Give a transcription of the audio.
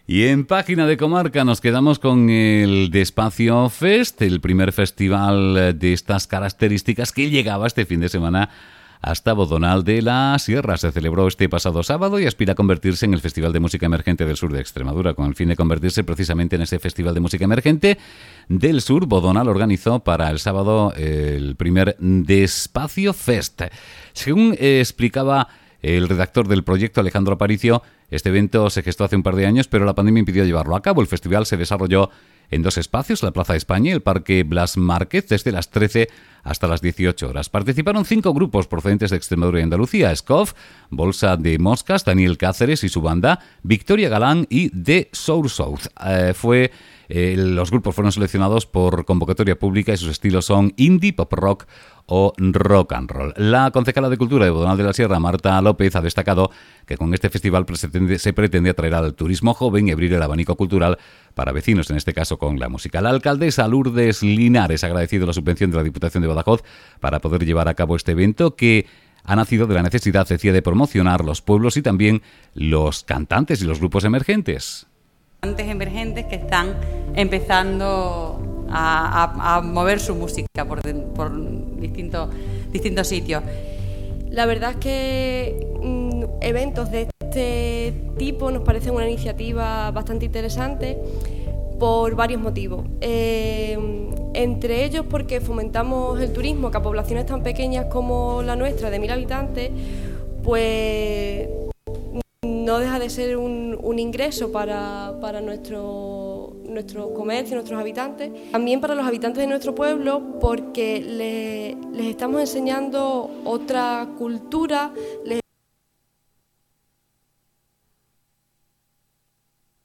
Y en Página de Comarca nos quedamos con el Despacio Fest, el primer festival de estas características que llegaba este fin de semana hasta Bodonal de la Sierra. Se celebró este pasado sábado y aspira a convertirse en el Festival de Música Emergente del Sur de Extremadura. Con el fin de convertirse precisamente en ese Festival de Música Emergente del Sur, Bodonal organizó para el sábado el primer Despacio Fest. Según explicaba el redactor del proyecto, Alejandro Aparicio, este evento se gestó hace un par de años, pero la pandemia impidió llevarlo a cabo. El festival se desarrolló en dos espacios, la Plaza de España y el Parque Blas Márquez, desde las 13 hasta las 18 horas. Participaron 5 grupos procedentes de Extremadura y Andalucía: Scoff, Bolsa de Moscas, Daniel Cáceres y su banda, Victoria Galán y The Sour South. Los grupos fueron seleccionados por convocatoria pública y sus estilos son indie, pop rock o rock and roll. La concejala de Cultura de Bodonal de la Sierra, Marta López, ha destacado que con este festival se pretende atraer al turismo joven y abrir el abanico cultural para vecinos, en este caso con la música. La alcaldesa Lourdes Linares ha agradecido la subvención de la Diputación de Badajoz para poder llevar a cabo este evento, que ha nacido de la necesidad, decía, de promocionar los pueblos y también los cantantes y los grupos emergentes. Emergentes que están empezando a mover su música por distintos sitios. La verdad es que eventos de este tipo nos parecen una iniciativa bastante interesante por varios motivos. Entre ellos porque fomentamos el turismo, que a poblaciones tan pequeñas como la nuestra, de 1000 habitantes, pues no deja de ser un ingreso para nuestro comercio, nuestros habitantes. También para los habitantes de nuestro pueblo, porque les estamos enseñando otra cultura, les